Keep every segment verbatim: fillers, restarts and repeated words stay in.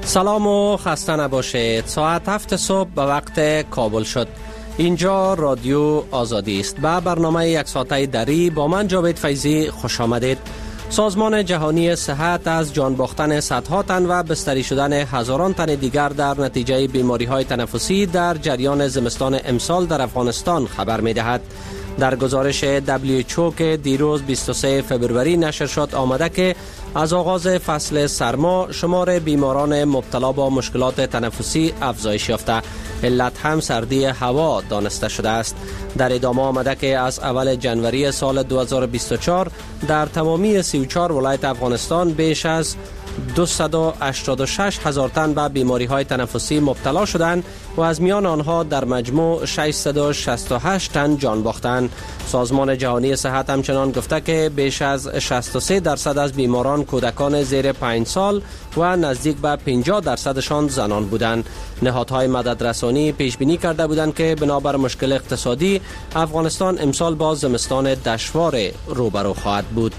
سلام و خسته نباشید. ساعت هفت صبح به وقت کابل شد. اینجا رادیو آزادی است. به برنامه یک ساعته دری با من جاوید فیضی خوش آمدید. سازمان جهانی صحت از جان باختن صدها تن و بستری شدن هزاران تن دیگر در نتیجه بیماری‌های تنفسی در جریان زمستان امسال در افغانستان خبر می‌دهد. در گزارش دبلیو اچ او که دیروز بیست و سوم فوریه نشر شد آمده که از آغاز فصل سرما شمار بیماران مبتلا با مشکلات تنفسی افزایش یافته. علت هم سردی هوا دانسته شده است. در ادامه آمده که از اول جنوری سال دو هزار و بیست و چهار در تمامی سی و چهار ولایت افغانستان بیش از دویست و هشتاد و شش هزار تن به بیماری های تنفسی مبتلا شدند و از میان آنها در مجموع ششصد و شصت و هشت تن جان باختند. سازمان جهانی صحت همچنان گفته که بیش از شصت و سه درصد از بیماران کودکان زیر پنج سال و نزدیک به پنجاه درصدشان زنان بودند. نهادهای مددرسانی پیش بینی کرده بودند که بنابر مشکل اقتصادی افغانستان امسال با زمستان دشوار روبرو خواهد بود.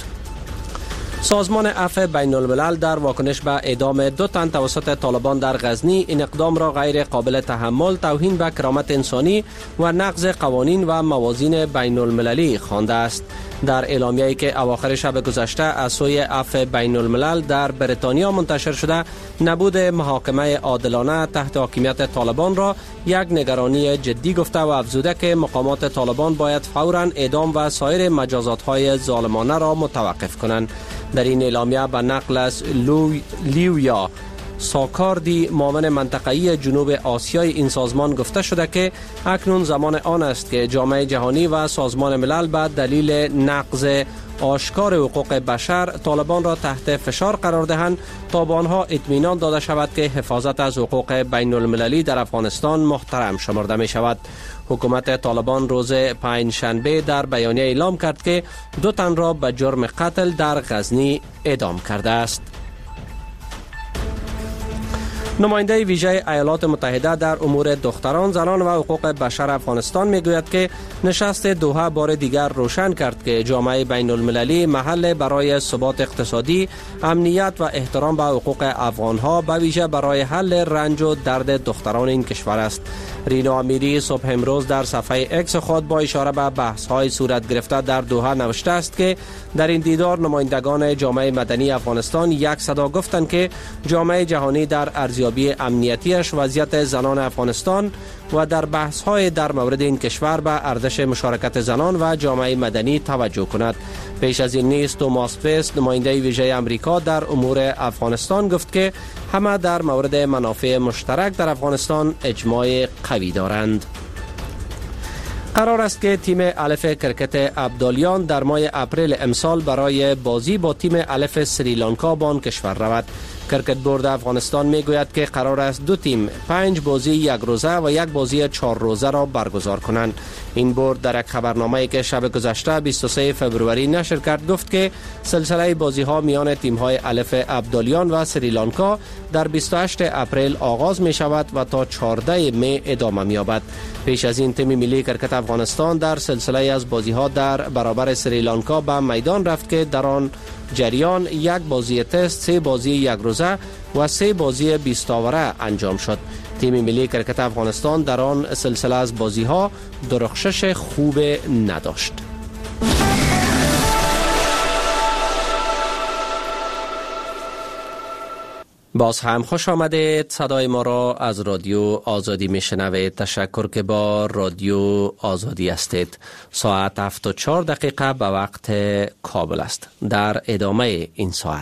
سازمان عفو بین الملل در واکنش به اعدام دو تن توسط طالبان در غزنی این اقدام را غیر قابل تحمل، توهین به کرامت انسانی و نقض قوانین و موازین بین المللی خوانده است. در اعلامیه‌ای که اواخر شب گذشته از سوی عفو بین الملل در بریتانیا منتشر شده، نبود محاکمه عادلانه تحت حاکمیت طالبان را یک نگرانی جدی گفته و افزوده که مقامات طالبان باید فوراً اعدام و سایر مجازات‌های ظالمانه را متوقف کنند. در این اعلامیه به نقل از لو... لیویا ساکاردی معاون منطقه‌ای جنوب آسیای این سازمان گفته شده که اکنون زمان آن است که جامعه جهانی و سازمان ملل به دلیل نقض آشکار حقوق بشر طالبان را تحت فشار قرار دهند تا به آنها اطمینان داده شود که حفاظت از حقوق بین المللی در افغانستان محترم شمرده می شود. حکومت طالبان روز پنجشنبه در بیانیه اعلام کرد که دو تن را به جرم قتل در غزنی اعدام کرده است. نماینده ویژه ایالات متحده در امور دختران، زنان و حقوق بشر افغانستان میگوید که نشست دوحه بار دیگر روشن کرد که جامعه بین المللی محل برای ثبات اقتصادی، امنیت و احترام به حقوق افغانها به ویژه برای حل رنج و درد دختران این کشور است. رینا امیری صبح امروز در صفحه اکس خود با اشاره به بحث‌های صورت گرفته در دوحه نوشته است که در این دیدار نمایندگان جامعه مدنی افغانستان یک صدا گفتند که جامعه جهانی در ارزیابی امنیتیش وضعیت زنان افغانستان و در بحث‌های در مورد این کشور به ارزش مشارکت زنان و جامعه مدنی توجه کند. پیش از این نیز توماس پیس نماینده ویژه امریکا در امور افغانستان گفت که همه در مورد منافع مشترک در افغانستان اجماع قوی دارند. قرار است که تیم الف کرکت ابدالیان در ماه اپریل امسال برای بازی با تیم الف سریلانکا به آن کشور رود. کرکت بورد افغانستان میگوید که قرار است دو تیم پنج بازی یک روزه و یک بازی چهار روزه را برگزار کنند. این بورد در یک خبرنامه‌ای که شب گذشته بیست و سوم فوریه نشر کرد گفت که سلسله بازی‌ها میان تیم‌های الف ابدالیان و سریلانکا در بیست و هشتم اپریل آغاز می شود و تا چهاردهم می ادامه می یابد. پیش از این تیم ملی کرکت افغانستان در سلسله از بازی‌ها در برابر سریلانکا به میدان رفت که در آن جریان یک بازی تست، سه بازی یک روزه و سه بازی بیست آوره انجام شد. تیم ملی کرکت افغانستان در آن سلسله از بازی‌ها درخشش خوب نداشت. باز هم خوش آمدید. صدای ما را از رادیو آزادی میشنوید. تشکر که با رادیو آزادی هستید. ساعت هفت و چهار دقیقه به وقت کابل است. در ادامه این ساعت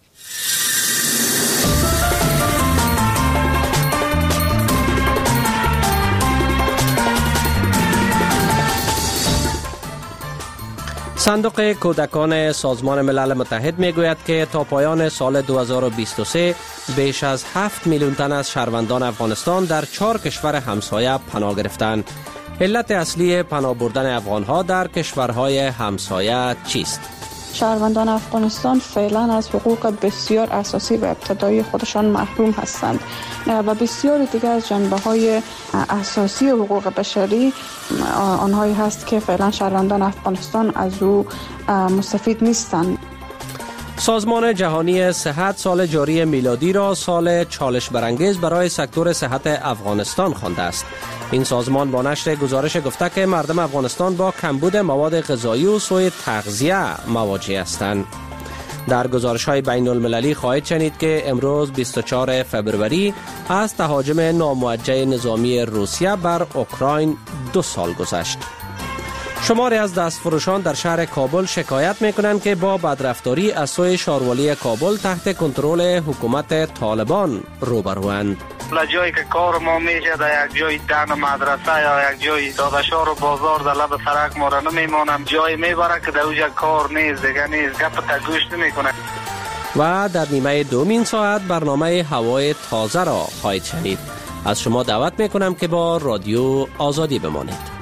صندوق کودکان سازمان ملل متحد میگوید که تا پایان سال دو هزار و بیست و سه بیش از هفت میلیون تن از شهروندان افغانستان در چهار کشور همسایه پناه گرفتند. علت اصلی پناه بردن افغانها در کشورهای همسایه چیست؟ شهروندان افغانستان فعلا از حقوق بسیار اساسی و ابتدایی خودشان محروم هستند و بسیار دیگر از جنبه‌های اساسی حقوق بشری آنهایی هست که فعلا شهروندان افغانستان از او مستفید نیستند. سازمان جهانی صحت سال جاری میلادی را سال چالش برانگیز برای سکتور صحت افغانستان خوانده است. این سازمان با نشر گزارش گفته که مردم افغانستان با کمبود مواد غذایی و سوء تغذیه مواجه هستند. در گزارش های بین المللی خواهید شنید که امروز بیست و چهارم فوریه از تهاجم ناموجه نظامی روسیه بر اوکراین دو سال گذشت. شماری از دستفروشان در شهر کابل شکایت میکنند که با بدرفتاری از سوی شاروالی کابل تحت کنترل حکومت طالبان روبروند. جایی که کار ما میشه در یک جای دن مدرسه یا یک جای دادشار و بازار در لب سرک ما را نمیمانم، جای میبره که در اوجا کار نیست، دیگه نیست، گپ تگوش نمیکنه. و در نیمه دومین ساعت برنامه هوای تازه را خواهید شنید. از شما دعوت میکنم که با رادیو آزادی بمانید.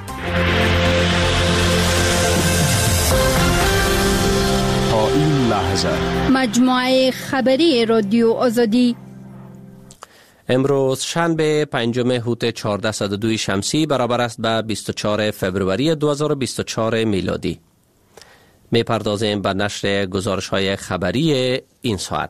تا این لحظه مجموعه خبری رادیو آزادی. امروز شنبه پنجم هوت چهارصد و دو شمسی برابر است به بیست و چهارم فوریه دو هزار و بیست و چهار میلادی. می پردازیم به نشر گزارش های خبری این ساعت.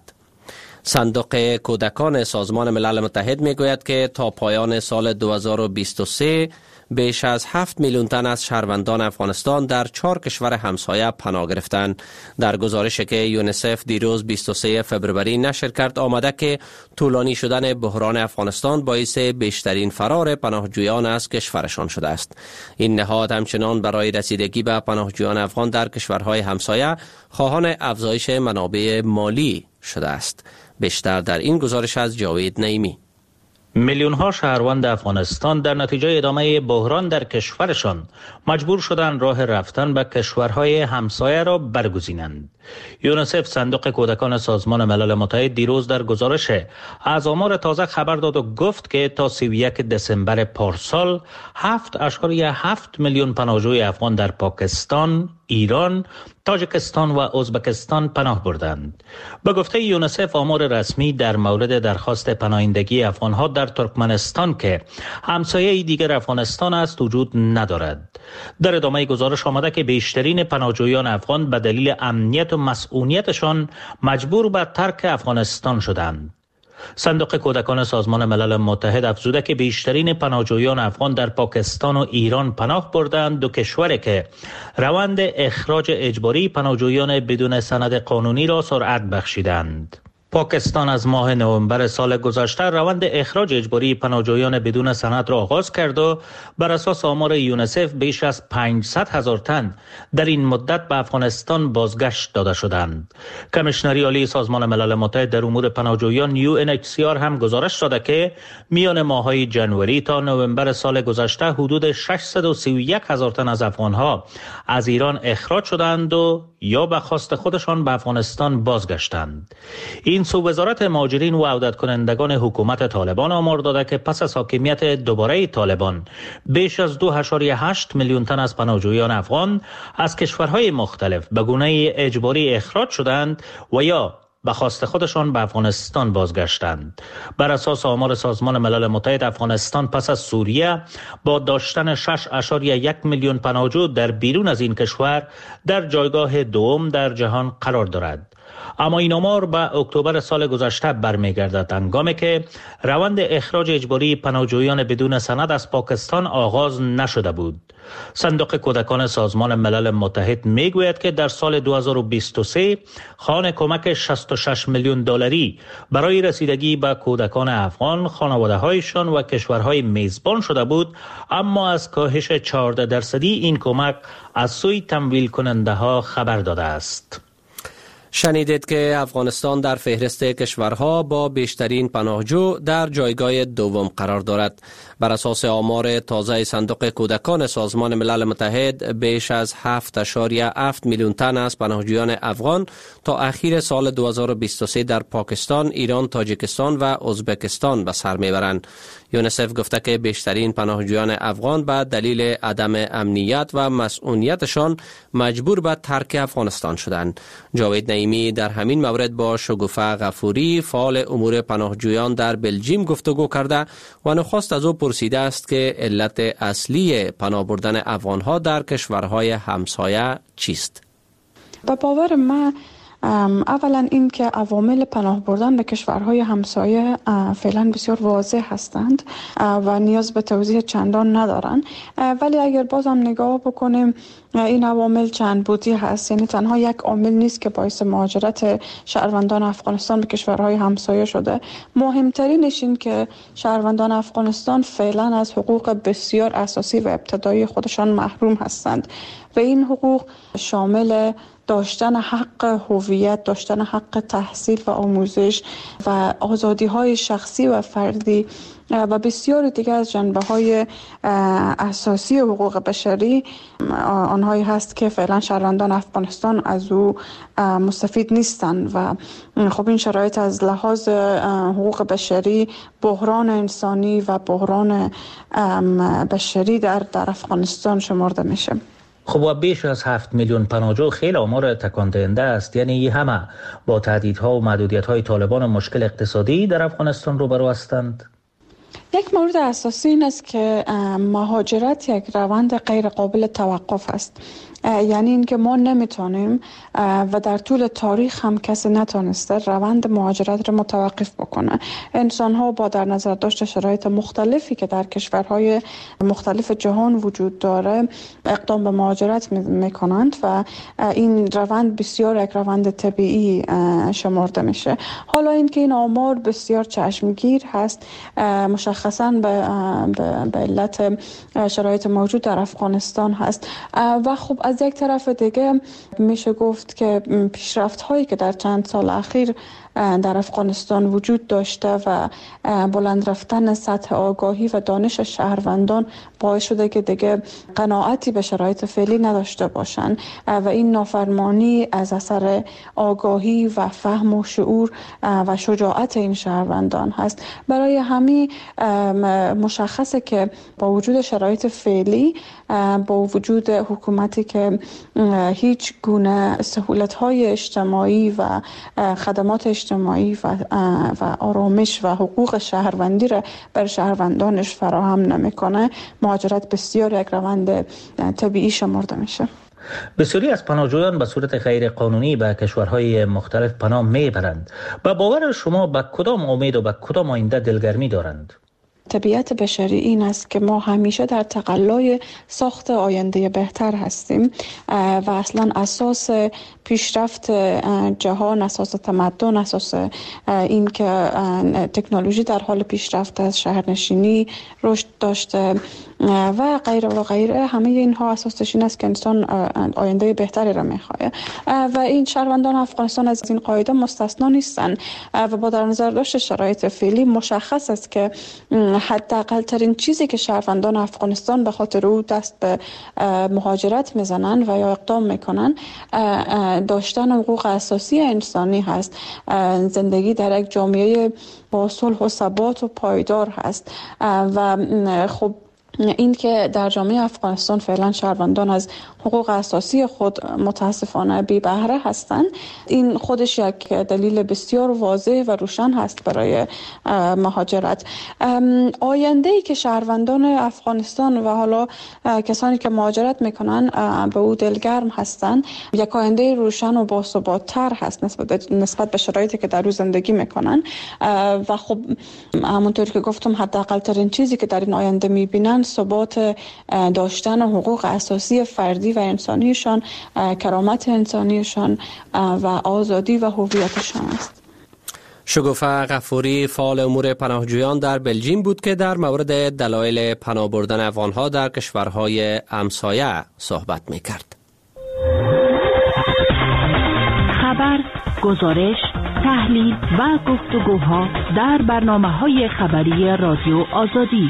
صندوق کودکان سازمان ملل متحد می گوید که تا پایان سال دو هزار و بیست و سه بیش از هفت میلیون تن از شهروندان افغانستان در چهار کشور همسایه پناه گرفتند. در گزارشی که یونیسف دیروز بیست و سوم فوریه نشر کرد آمده که طولانی شدن بحران افغانستان باعث بیشترین فرار پناهجویان از کشورشان شده است. این نهاد همچنان برای رسیدگی به پناهجویان افغان در کشورهای همسایه خواهان افزایش منابع مالی شده است. بیشتر در این گزارش از جاوید نعیمی. میلیون ها شهروند افغانستان در نتیجه ادامه بحران در کشورشان مجبور شدند راه رفتن به کشورهای همسایه را برگزینند. یونیسف صندوق کودکان سازمان ملل متحد دیروز در گزارش از آمار تازه خبر داد و گفت که تا سی و یک دسامبر پارسال هفت اشاریه هفت میلیون پناهجوی افغان در پاکستان، ایران، تاجیکستان و ازبکستان پناه بردند. به گفته یونیسف آمار رسمی در مورد درخواست پناهندگی افغانها در ترکمنستان که همسایه دیگر افغانستان است وجود ندارد. در ادامه گزارش آمده که بیشترین پناهجویان افغان به دلیل امنیت و مسئولیتشان مجبور به ترک افغانستان شدند. صندوق کودکان سازمان ملل متحد افزوده که بیشترین پناهجویان افغان در پاکستان و ایران پناه بردند، دو کشوری که روند اخراج اجباری پناهجویان بدون سند قانونی را سرعت بخشیدند. پاکستان از ماه نوامبر سال گذشته روند اخراج اجباری پناهجویان بدون سند را آغاز کرد و بر اساس آمار یونیسف بیش از پانصد هزار تن در این مدت به افغانستان بازگشت داده شدند. کمیشنری عالی سازمان ملل متحد در امور پناهجویان یو ان اچ سی آر هم گزارش داده که میان ماه‌های ژانویه تا نوامبر سال گذشته حدود ششصد و سی و یک هزار تن از افغانها از ایران اخراج شدند و یا به خواست خودشان به افغانستان بازگشتند. این سو وزارت مهاجرین و عودت کنندگان حکومت طالبان آمار داده که پس از حاکمیت دوباره طالبان بیش از دو و هشت میلیون تن از پناهجویان افغان از کشورهای مختلف به گونه اجباری اخراج شدند و یا به خواست خودشان به افغانستان بازگشتند. بر اساس آمار سازمان ملل متحد افغانستان پس از سوریه با داشتن شش و یک میلیون پناهجو در بیرون از این کشور در جایگاه دوم در جهان قرار دارد. اما این آمار به اکتبر سال گذشته برمیگردد، هنگامی که روند اخراج اجباری پناهجویان بدون سند از پاکستان آغاز نشده بود. صندوق کودکان سازمان ملل متحد میگوید که در سال دو هزار و بیست و سه خوان کمک شصت و شش میلیون دلاری برای رسیدگی به کودکان افغان، خانواده‌هایشان و کشورهای میزبان شده بود، اما از کاهش چهارده درصدی این کمک از سوی تمویل کننده ها خبر داده است. شنیدید که افغانستان در فهرست کشورها با بیشترین پناهجو در جایگاه دوم قرار دارد. بر اساس آمار تازه صندوق کودکان سازمان ملل متحد بیش از هفت و هفت میلیون تن از پناهجویان افغان تا اخیر سال دو هزار و بیست و سه در پاکستان، ایران، تاجیکستان و ازبکستان به سر میبرند. یونیسف گفته که بیشترین پناهجویان افغان به دلیل عدم امنیت و مسئولیتشان مجبور به ترک افغانستان شدند. جاوید نعیمی در همین مورد با شگوفه غفوری فعال امور پناهجویان در بلژیم گفتگو کرده و نخست از او پرسیده است که علت اصلی پناه بردن افغانها در کشورهای همسایه چیست؟ به باور من اولا این که عوامل پناه بردن به کشورهای همسایه فعلا بسیار واضح هستند و نیاز به توضیح چندان ندارن، ولی اگر بازم نگاه بکنیم این عوامل چند بودی هست، یعنی تنها یک عامل نیست که باعث مهاجرت شهروندان افغانستان به کشورهای همسایه شده. مهمترینش این که شهروندان افغانستان فعلا از حقوق بسیار اساسی و ابتدایی خودشان محروم هستند و این حقوق شامل داشتن حق هویت، داشتن حق تحصیل و آموزش و آزادی‌های شخصی و فردی و بسیار دیگر از جنبه‌های اساسی حقوق بشری آنهایی هست که فعلا شهروندان افغانستان از او مستفید نیستند و خب این شرایط از لحاظ حقوق بشری بحران انسانی و بحران بشری در در افغانستان شمرده میشه. خب و بیش از هفت میلیون پناهجو خیلی آمار تکان دهنده است، یعنی این همه با تهدیدها و محدودیت‌های طالبان و مشکل اقتصادی در افغانستان روبرو هستند. یک مورد اساسی این است که مهاجرت یک روند غیر قابل توقف است، یعنی اینکه ما نمیتونیم و در طول تاریخ هم کسی نتونسته روند مهاجرت رو متوقف بکنه. انسان ها با در نظر داشت شرایط مختلفی که در کشورهای مختلف جهان وجود داره اقدام به مهاجرت میکنند و این روند بسیار یک روند طبیعی شمرده میشه. حالا اینکه این آمار بسیار چشمگیر هست مشخصاً به به علت شرایط موجود در افغانستان هست و خب از یک طرف دیگه میشه گفت که پیشرفت هایی که در چند سال اخیر در افغانستان وجود داشته و بلند رفتن سطح آگاهی و دانش شهروندان باعث شده که دیگه قناعتی به شرایط فعلی نداشته باشن و این نافرمانی از اثر آگاهی و فهم و شعور و شجاعت این شهروندان هست. برای همین مشخصه که با وجود شرایط فعلی، با وجود حکومتی که هیچ گونه سهولت‌های اجتماعی و خدمات اجتماعی و و آرامش و حقوق شهروندی را بر شهروندانش فراهم نمیکنه، مهاجرت بسیار یک روند طبیعی شمرده میشه. بسیاری از پناهجویان به صورت غیر قانونی به کشورهای مختلف پناه میبرند. با باور شما به کدام امید و به کدام آینده دلگرمی دارند؟ طبیعت بشری این است که ما همیشه در تقلای ساخت آینده بهتر هستیم و اصلا اساس پیشرفت جهان، اساس تمدن، اساس این که تکنولوژی در حال پیشرفت است، شهرنشینی رشد داشته و غیره و غیره، همه اینها اساسش این است که انسان آینده بهتری را میخواد و این شهروندان افغانستان از این قاعده مستثنا نیستند و با در نظر داشت شرایط فعلی مشخص است که حداقل ترین چیزی که شهروندان افغانستان به خاطر او دست به مهاجرت میزنن و یا اقدام میکنن داشتن حقوق اساسی انسانی هست. زندگی در یک جامعه با صلح و ثبات و پایدار هست و خب این که در جامعه افغانستان فعلا شهروندان از حقوق اساسی خود متاسفانه بی بهره هستند، این خودش یک دلیل بسیار واضح و روشن هست برای مهاجرت. آینده ای که شهروندان افغانستان و حالا کسانی که مهاجرت میکنن به او دلگرم هستند، یک آینده روشن و باثبات‌تر هست نسبت نسبت به شرایطی که در او زندگی میکنن و خب همونطور که گفتم حداقل ترین چیزی که در این آینده میبینن ثبات داشتن حقوق اساسی فردی و انسانیشان، کرامت انسانیشان و آزادی و هویتشان است. شگوفه غفوری، فعال امور پناهجویان در بلژیم بود که در مورد دلایل پناه بردن افغانها در کشورهای همسایه صحبت می‌کرد. خبر، گزارش، تحلیل و گفتگوها در برنامه‌های خبری رادیو آزادی.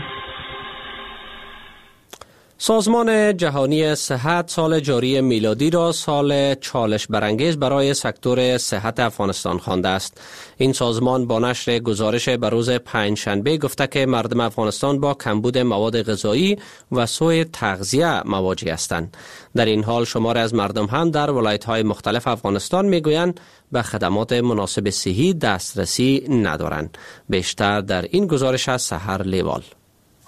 سازمان جهانی صحت سال جاری میلادی را سال چالش برانگیز برای سکتور صحت افغانستان خوانده است. این سازمان با نشر گزارش به روز پنجشنبه گفته که مردم افغانستان با کمبود مواد غذایی و سوء تغذیه مواجه هستند. در این حال شمار از مردم هم در ولایت‌های مختلف افغانستان میگویند به خدمات مناسب صحی دسترسی ندارند. بیشتر در این گزارش از سحر لیوال.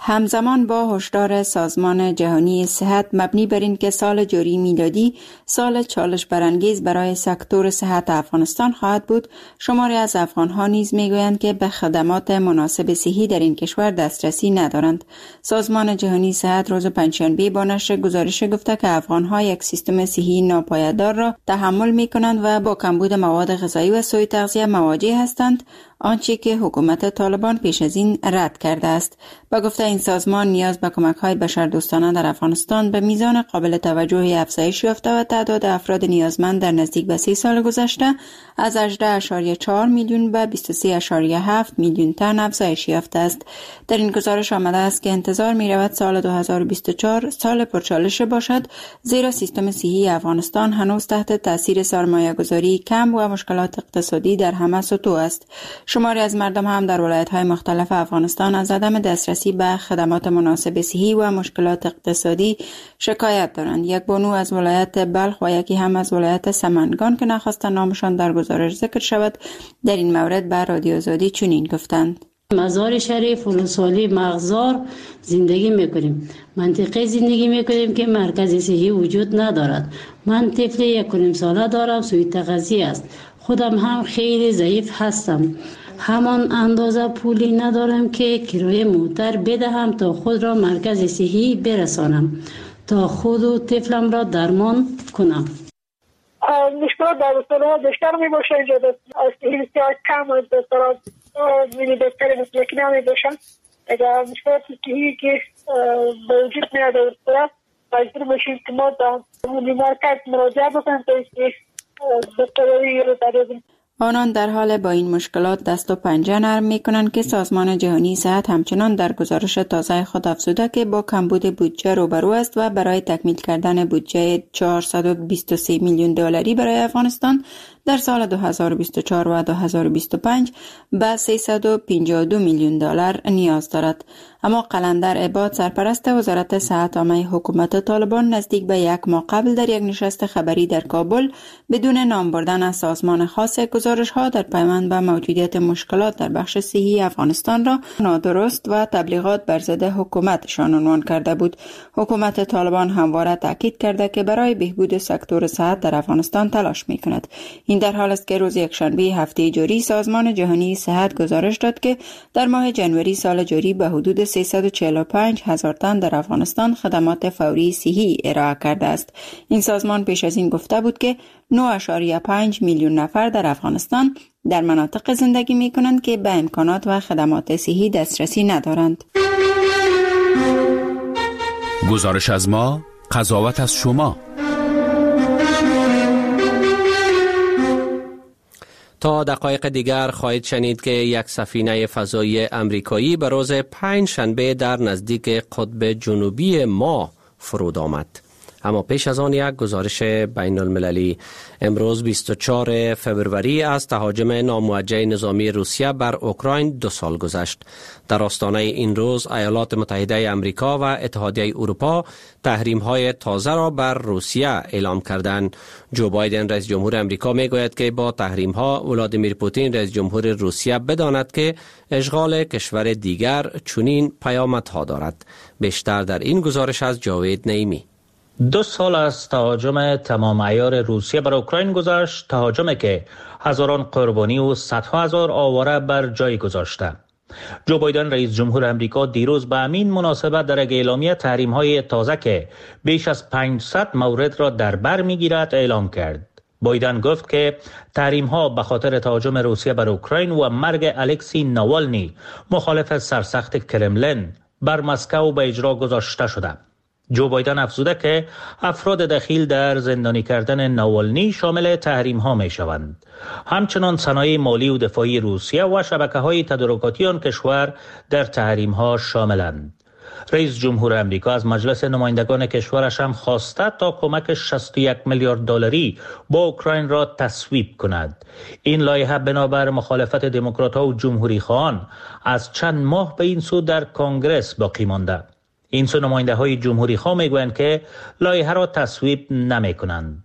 همزمان با هشدار سازمان جهانی صحت مبنی بر این که سال جاری میلادی سال چالش برانگیز برای سکتور صحت افغانستان خواهد بود، شماری از افغان‌ها نیز میگویند که به خدمات مناسب صحی در این کشور دسترسی ندارند. سازمان جهانی صحت روز پنجشنبه با نشر گزارش گفته که افغان‌ها یک سیستم صحی ناپایدار را تحمل می‌کنند و با کمبود مواد غذایی و سوء تغذیه مواجه هستند، آنچه که حکومت طالبان پیش از این رد کرده است. با گفته این سازمان نیاز به کمک‌های بشردوستانه در افغانستان به میزان قابل توجهی افزایش یافته و تعداد افراد نیازمند در نزدیک به سی سال گذشته از هجده ممیز چهار میلیون به بیست و سه ممیز هفت میلیون تن افزایش یافته است. در این گزارش آمده است که انتظار می‌رود سال دو هزار و بیست و چهار سال پرچالش باشد، زیرا سیستم صحی افغانستان هنوز تحت تاثیر سرمایه‌گذاری کم و مشکلات اقتصادی در همه سطوح است. شماری از مردم هم در ولایت‌های مختلف افغانستان از عدم دسترسی به خدمات مناسب صحی و مشکلات اقتصادی شکایت دارند. یک بانو از ولایت بلخ و یکی هم از ولایت سمنگان که نخواست نامشان در گزارش ذکر شود، در این مورد به رادیو آزادی چنین گفتند: مزار شریف ولسوالی مغزار زندگی میکنیم. منطقه زندگی میکنیم که مرکز صحی وجود ندارد. من طفل یک و نیم ساله دارم، سوء تغذیه است. خودم هم خیلی ضعیف هستم. همان اندازه پولی ندارم که کرایه موتر بدهم تا خود را مرکز صحی برسانم تا خود و طفلم را درمان کنم. مشکلات در اصطلاح بیشتر می باشه. اینجا صحی بسیار کم از اصطلاح میلی بهتری مثل که نمی باشن. اگر مشکلات صحی که به وجود میاد در اصطلاح مجبور باشیم که ما در مرکز مراجعه بکنیم تا اینکه بهتری رو داریم. آنان در حال با این مشکلات دست و پنجه نرم می‌کنند که سازمان جهانی صحت همچنان در گزارش تازه خود افزوده که با کمبود بودجه روبرو است و برای تکمیل کردن بودجه چهارصد و بیست و سه میلیون دلاری برای افغانستان در سال دو هزار و بیست و چهار و دو هزار و بیست و پنج به سیصد و پنجاه و دو میلیون دلار نیاز دارد. اما قلندر عباد، سرپرست وزارت صحت عامه حکومت طالبان، نزدیک به یک ماه قبل در یک نشست خبری در کابل بدون نام بردن از سازمان خاص گزارش ها در پیوند به موجودیت مشکلات در بخش صحی افغانستان را نادرست و تبلیغات بر ضد حکومتشان عنوان کرده بود. حکومت طالبان همواره تاکید کرده که برای بهبود سکتور صحت در افغانستان تلاش می‌کند. این در حال است که روز یکشنبه هفته جاری سازمان جهانی صحت گزارش داد که در ماه ژانویه سال جاری به حدود سیصد و چهل و پنج هزار تن در افغانستان خدمات فوری صحی ارائه کرده است. این سازمان پیش از این گفته بود که نه ممیز پنج میلیون نفر در افغانستان در مناطق زندگی می کنند که به امکانات و خدمات صحی دسترسی ندارند. گزارش از ما، قضاوت از شما. تا دقایق دیگر خواهید شنید که یک سفینه فضایی امریکایی به روز پنج شنبه در نزدیک قطب جنوبی ماه فرود آمد. اما پیش از آن یک گزارش بین المللی. امروز بیست و چهارم فوریه از تهاجم ناموجه نظامی روسیه بر اوکراین دو سال گذشت. در آستانه این روز ایالات متحده آمریکا و اتحادیه اروپا تحریم‌های تازه را بر روسیه اعلام کردند. جو بایدن رئیس جمهور آمریکا میگوید که با تحریم‌ها ولادیمیر پوتین رئیس جمهور روسیه بداند که اشغال کشور دیگر چنین پیامدها دارد. بیشتر در این گزارش از جاوید نعیمی. دو سال از تهاجم تمام عیار روسیه بر اوکراین گذشت، تهاجمی که هزاران قربانی و صدها هزار آواره بر جای گذاشته. جو بایدن رئیس جمهور آمریکا دیروز به همین مناسبت در یک اعلامیه تحریم‌های تازه که بیش از پانصد مورد را در بر می‌گیرد اعلام کرد. بایدن گفت که تحریم‌ها به خاطر تهاجم روسیه بر اوکراین و مرگ الکسی ناوالنی مخالف سرسخت کرملین بر مسکو به اجرا گذاشته شده. جو بایدن افزوده که افراد دخیل در زندانی کردن ناوالنی شامل تحریم ها می شوند. همچنان صنایع مالی و دفاعی روسیه و شبکه های تدارکاتی آن کشور در تحریم ها شاملند. رئیس جمهور آمریکا از مجلس نمایندگان کشورش هم خواسته تا کمک شصت و یک میلیارد دلاری با اوکراین را تصویب کند. این لایحه بنابر مخالفت دموکرات‌ها و جمهوری خواهان از چند ماه به این سو در کنگره باقی مانده. این سو نماینده های جمهوری خواه میگویند که لایحه را تصویب نمی کنند.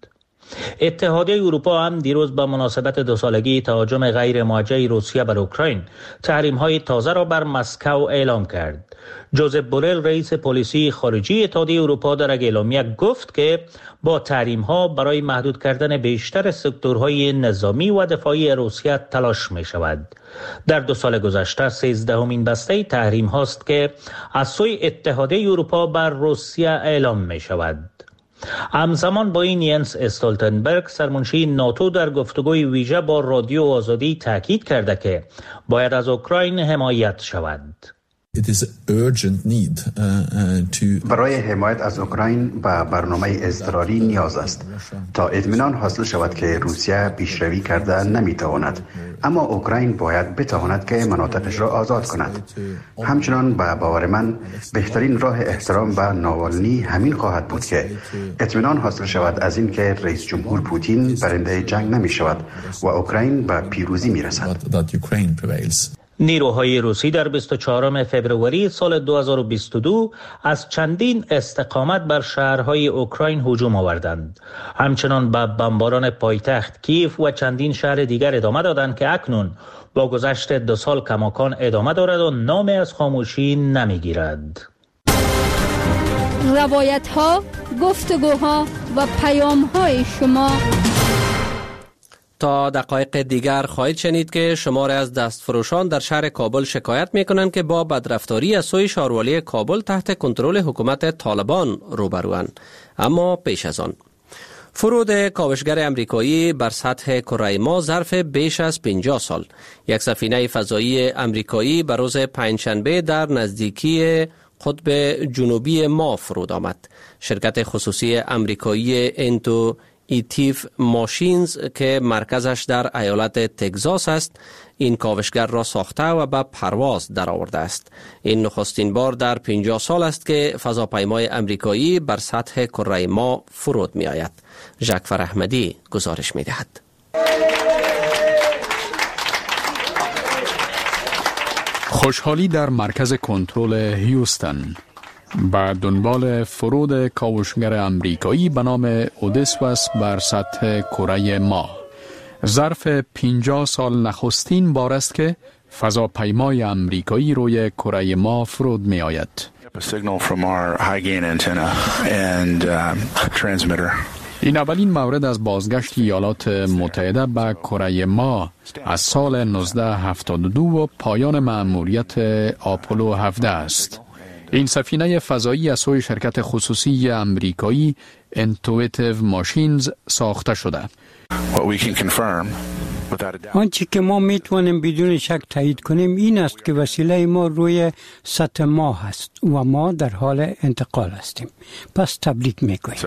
اتحادیه اروپا هم دیروز به مناسبت دو سالگی تهاجم غیر موجه روسیه بر اوکراین تحریم‌های تازه را بر مسکو اعلام کرد. جوزپ بورل رئیس پلیسی خارجی اتحادیه اروپا در یک اعلامیه گفت که با تحریم‌ها برای محدود کردن بیشتر سکتورهای نظامی و دفاعی روسیه تلاش می‌شود. در دو سال گذشته سیزدهمین بسته تحریم هاست که از سوی اتحادیه اروپا بر روسیه اعلام می‌شود. همزمان با این ینس استولتنبرگ سرمنشی ناتو در گفتگوی ویژه با رادیو آزادی تاکید کرده که باید از اوکراین حمایت شود. برای حمایت از اوکراین به برنامه اضطراری نیاز است تا اطمینان حاصل شود که روسیه پیشروی کرده نمیتواند، اما اوکراین باید بتواند که مناطقش را آزاد کند. همچنان به باور من بهترین راه احترام به ناوالنی همین خواهد بود که اطمینان حاصل شود از این که رئیس جمهور پوتین برنده جنگ نمی شود و اوکراین به پیروزی می رسد. نیروهای روسی در بیست و چهارم فوریه سال دو هزار و بیست و دو از چندین استقامت بر شهرهای اوکراین هجوم آوردند. همچنان به بمباران پایتخت کیف و چندین شهر دیگر ادامه دادند که اکنون با گذشت دو سال کماکان ادامه دارد و نامی از خاموشی نمیگیرد. روایت ها، گفتگوها و پیام های شما. تا دقایق دیگر خواهید شنید که شماری از دستفروشان در شهر کابل شکایت میکنند که با بدرفتاری از سوی شهروالی کابل تحت کنترل حکومت طالبان روبروند. اما پیش از آن فرود کاوشگر امریکایی بر سطح کره ما ظرف بیش از پنجاه سال. یک سفینه فضایی امریکایی به روز پنجشنبه در نزدیکی قطب جنوبی ما فرود آمد. شرکت خصوصی امریکایی انتو ایتیف ماشینز که مرکزش در ایالت تگزاس است این کاوشگر را ساخته و به پرواز درآورده است. این نخستین بار در پنجاه سال است که فضاپیمای امریکایی بر سطح کره ما فرود می آید. ژکفر احمدی گزارش می دهد. خوشحالی در مرکز کنترل هیوستن به دنبال فرود کاوشگر امریکایی به نام اودیسوس بر سطح کره ما. ظرف پنجاه سال نخستین بار است که فضاپیمای امریکایی روی کره ما فرود می آید. این اولین مورد از بازگشت ایالات متحده به کره ما از سال نوزده هفتاد و دو و پایان مأموریت آپولو هفده است. این سفینه فضایی از سوی شرکت خصوصی امریکایی انتویتیو ماشینز ساخته شده. آنچه که ما میتوانیم بدون شک تایید کنیم این است که وسیله ما روی سطح ماه است و ما در حال انتقال هستیم. پس تبریک میگوییم.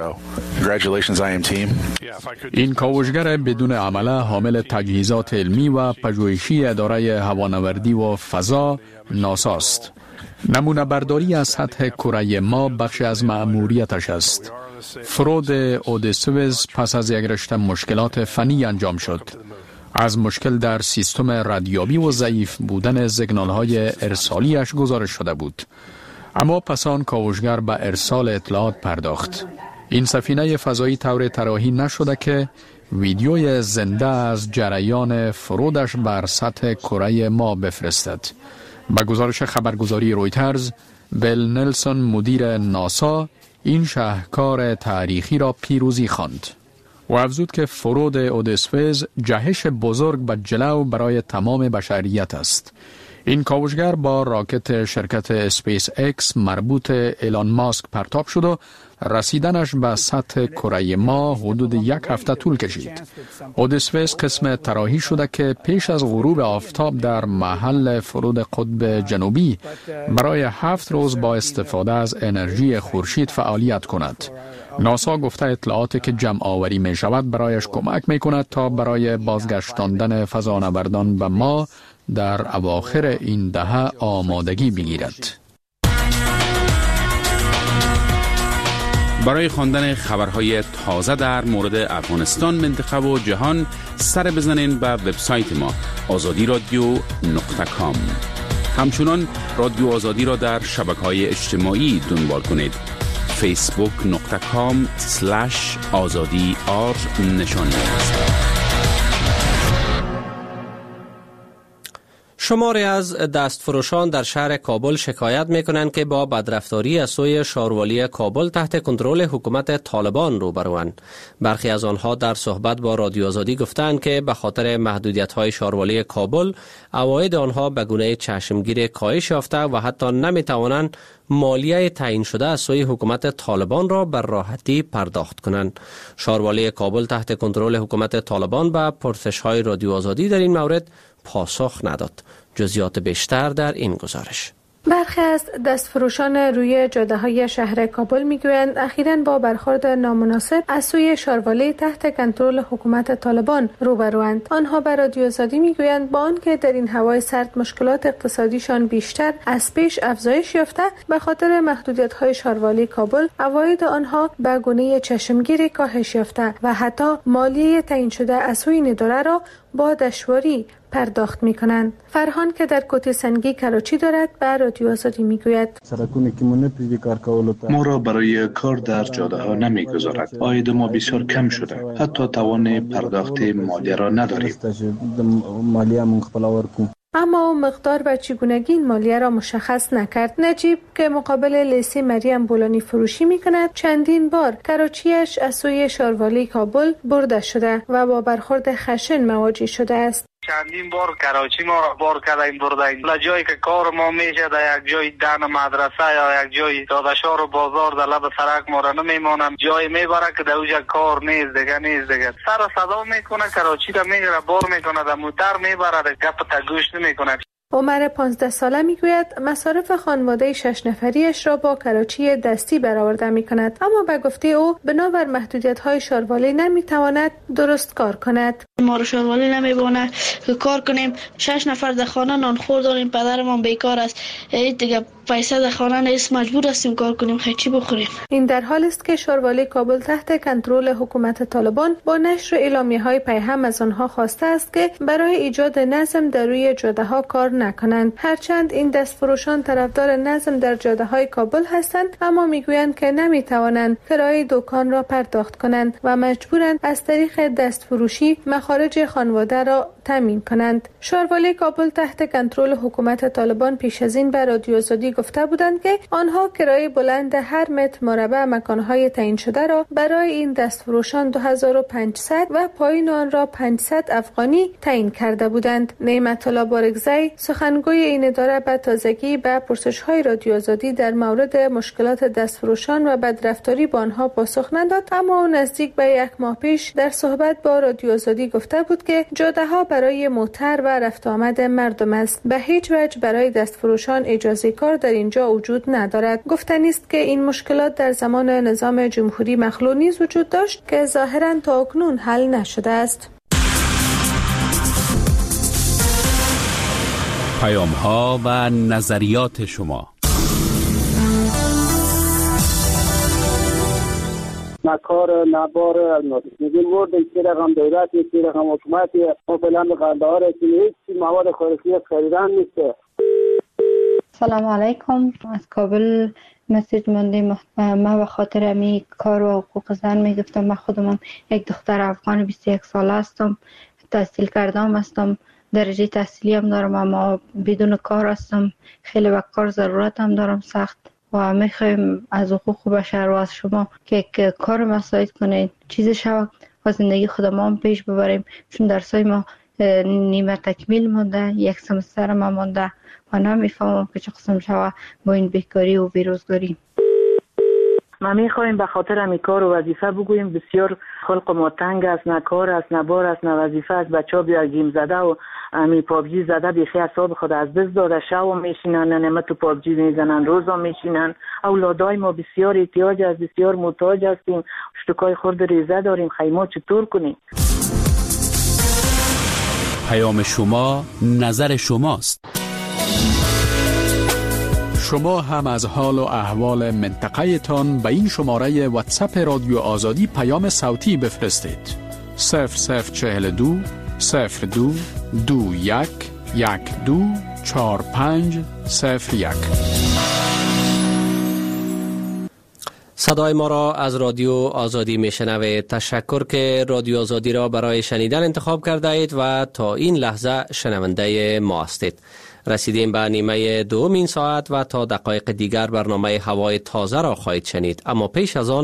این کاوشگر بدون عمله حامل تجهیزات علمی و پژوهشی اداره هوانوردی و فضا ناسا است. نمونه برداری از سطح کره ما بخش از مأموریتش است. فرود اودیسوس پس از یک رشته مشکلات فنی انجام شد. از مشکل در سیستم ردیابی و ضعیف بودن سیگنال‌های ارسالیش گزارش شده بود. اما پس آن کاوشگر به ارسال اطلاعات پرداخت. این سفینه فضایی طور طراحی نشده که ویدیوی زنده از جریان فرودش بر سطح کره ما بفرستد. با گزارش خبرگزاری رویترز، بیل نلسون مدیر ناسا این شاهکار تاریخی را پیروزی خواند و افزود که فرود اودیسوس جهش بزرگ به جلو برای تمام بشریت است. این کاوشگر با راکت شرکت اسپیس اکس مربوط ایلان ماسک پرتاب شد و رسیدنش به سطح کره ما حدود یک هفته طول کشید. اودیسوس قسم طراحی شده که پیش از غروب آفتاب در محل فرود قطب جنوبی برای هفت روز با استفاده از انرژی خورشید فعالیت کند. ناسا گفته اطلاعاتی که جمع آوری می شود برایش کمک می کند تا برای بازگشتاندن فضانوردان به ما در اواخر این دهه آمادگی بگیرد. برای خواندن خبرهای تازه در مورد افغانستان، منطقه و جهان سر بزنین به وبسایت ما آزادی رادیو نقطه کام. همچنان رادیو آزادی را در شبکه‌های اجتماعی دنبال کنید. فیسبوک نقطه کام سلش آزادی آر نشان می‌دهید. شماری از دستفروشان در شهر کابل شکایت میکنند که با بدرفتاری از سوی شاروالی کابل تحت کنترل حکومت طالبان روبروند. برخی از آنها در صحبت با رادیو آزادی گفتند که به خاطر محدودیت‌های شاروالی کابل عواید آنها به گونه چشمگیر کاهش یافته و حتی نمیتوانند مالیه تعیین شده از سوی حکومت طالبان را بر راحتی پرداخت کنند. شاروالی کابل تحت کنترل حکومت طالبان به پرسش‌های رادیو آزادی در این مورد پاسخ نداد. جزئیات بیشتر در این گزارش. برخی از دستفروشان روی جاده‌های شهر کابل میگویند اخیراً با برخورد نامناسب از سوی شاروالی تحت کنترل حکومت طالبان روبروند. آنها به رادیو آزادی میگویند با آنکه در این هوای سرد مشکلات اقتصادیشان بیشتر از پیش افزایش یافته، به خاطر محدودیت‌های شاروالی کابل عواید آنها به گونه چشمگیری کاهش یافته و حتی مالیه تعیین شده از سوی نداره را با دشواری پرداخت می کنند. فرهان که در کوتی سنگی کراچی دارد به رادیو آزادی می گوید ما را برای کار در جاده ها نمی گذارد. عاید ما بسیار کم شده. حتی توان پرداخت مالیه را نداریم. اما او مقدار و چگونگی این مالیه را مشخص نکرد. نجیب که مقابل لیسی مریم بولانی فروشی می کند چندین بار کراچیش از سوی شاروالی کابل برده شده و با برخورد خشن مواجه شده است. چندین بار کراچی ما را بار کردیم بردیم لجایی که کار ما میشه در یک جای دن مدرسه یا یک جای دادشار و بازار در لب سرک ما را نمیمانم جای میبره که در اوجا کار نیست دیگه نیست دیگه سر صدا میکنه کراچی را میگیره بار میکنه در موتر میبره گپ تا گوش نمیکنه. عمر پانزده ساله میگوید مصارف خانواده شش نفریش را با کراچی دستی برآورده میکند، اما به گفته او بنابر محدودیت‌های شاروالی نمیتواند درست کار کند. ما رو شاروالی نمیبونه که کار کنیم، شش نفر در خانه نانخور داریم، پدرمان بیکار است، دیگه پیسه در خانه نیست، مجبور هستیم کار کنیم، چی بخوریم. این در حالی است که شاروالی کابل تحت کنترل حکومت طالبان با نشر اعلامیه‌های پیهم از آنها خواسته است که برای ایجاد نظم در روی جاده‌ها کار نکنند. هرچند این دستفروشان طرفدار نظم در جاده‌های کابل هستند، اما میگویند که نمیتوانند کرایه دکان را پرداخت کنند و مجبورند از طریق دستفروشی مخارج خانواده را تامین کنند. شاروالی کابل تحت کنترل حکومت طالبان پیش از این به رادیو آزادی گفته بودند که آنها کرایه بلند هر متر مربع مکانهای تعیین شده را برای این دستفروشان دو هزار و پانصد و پایین آن را پانصد افغانی تعیین کرده بودند. نعمت الله بارگزی سخنگوی این اداره به تازگی به پرسش‌های رادیو آزادی در مورد مشکلات دستفروشان و بدرفتاری با آنها پاسخ نداد، اما او نزدیک به یک ماه پیش در صحبت با رادیو آزادی گفته بود که جاده‌ها برای موتر و رفت آمد مردم است. به هیچ وجه برای دستفروشان اجازه کار در اینجا وجود ندارد. گفتنی است که این مشکلات در زمان نظام جمهوری مخلوع نیز وجود داشت که ظاهراً تا اکنون حل نشده است. پیام ها و نظریات شما. نه کار نه بار میگیم ورد این رقم دولت این رقم حکومت ما فعلا به قنده‌ها رسیدیم، هیچ مواد خوراکی خریدن نیست. سلام علیکم، از کابل مسیج موندیم. ما به خاطر امی کار و حقوق زن میگفتم. من خودم یک دختر افغان بیست و یک ساله هستم، تحصیل کردم هستم، درجه تحصیلی هم دارم، اما بدون کار هستم. خیلی به کار ضرورت هم دارم سخت و میخوایم از حقوق بشر و از شما که کار مساعد کنید، چیز شود و زندگی خود ما هم پیش ببریم، چون درسای ما نیمه تکمیل مونده، یک سمستر ما مونده و نمیفهمم که چه قسم شود با این بیکاری و بیروزگاری. ما میخوایم به خاطر امی کار و وظیفه بگوییم بسیار خلق ما تنگ است، نه کار است، نه بار است، نه وظیفه است. بچه ها بیا گیم زده و امی پابجی زده بیخی اعصاب خود از دست داده، شب میشینن نمه تو پابجی میزنن، روزا میشینن. اولادای ما بسیار احتیاج است، بسیار محتاج هستیم، اشتکای خورد ریزه داریم، خیمه چطور کنیم؟ پیام شما نظر شماست. شما هم از حال و احوال منطقه تان به این شماره واتساپ رادیو آزادی پیام صوتی بفرستید. صفر صفر چهل دو صفر دو دو یک یک دو چهار پنج صفر یک. صدای ما را از رادیو آزادی میشنوید. تشکر که رادیو آزادی را برای شنیدن انتخاب کرده اید و تا این لحظه شنونده ما هستید. رسیدیم به نیمه دوم این ساعت و تا دقایق دیگر برنامه هوای تازه را خواهید شنید. اما پیش از آن